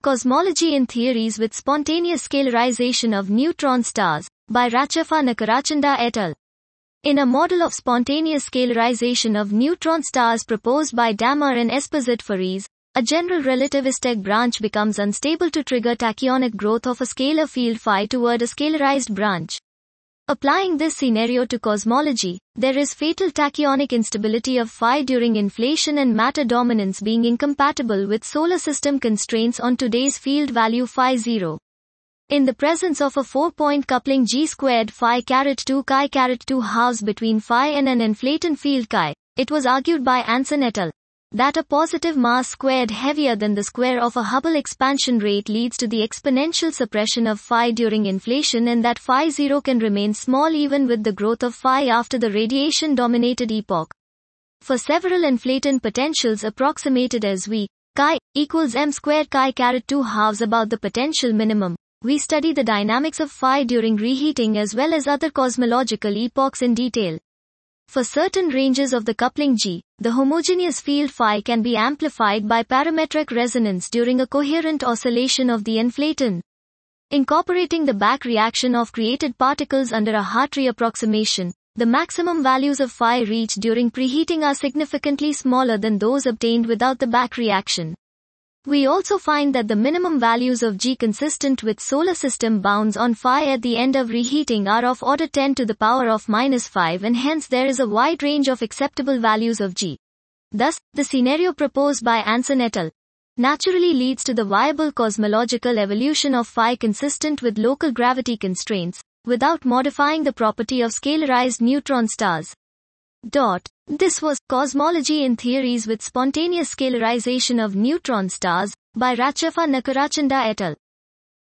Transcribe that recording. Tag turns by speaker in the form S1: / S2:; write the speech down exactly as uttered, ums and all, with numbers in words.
S1: Cosmology in Theories with Spontaneous Scalarization of Neutron Stars, by Rachaffa Nakarachanda et al. In a model of spontaneous scalarization of neutron stars proposed by Damar and Esposito-Farias, a general relativistic branch becomes unstable to trigger tachyonic growth of a scalar field phi toward a scalarized branch. Applying this scenario to cosmology, there is fatal tachyonic instability of phi during inflation and matter dominance being incompatible with solar system constraints on today's field value phi zero. In the presence of a four-point coupling G squared phi caret two chi caret two halves between phi and an inflaton field chi, it was argued by Anson et al. That a positive mass squared heavier than the square of a Hubble expansion rate leads to the exponential suppression of phi during inflation and that phi zero can remain small even with the growth of phi after the radiation-dominated epoch. For several inflaton potentials approximated as V, chi, equals m squared chi caret two halves about the potential minimum, we study the dynamics of phi during reheating as well as other cosmological epochs in detail. For certain ranges of the coupling G, the homogeneous field phi can be amplified by parametric resonance during a coherent oscillation of the inflaton. Incorporating the back reaction of created particles under a Hartree approximation, the maximum values of phi reached during preheating are significantly smaller than those obtained without the back reaction. We also find that the minimum values of G consistent with solar system bounds on phi at the end of reheating are of order ten to the power of minus five and hence there is a wide range of acceptable values of G. Thus, the scenario proposed by Anson et al. Naturally leads to the viable cosmological evolution of phi consistent with local gravity constraints, without modifying the property of scalarized neutron stars. Dot. This was Cosmology in Theories with Spontaneous Scalarization of Neutron Stars, by Rachaffa Nakarachanda et al.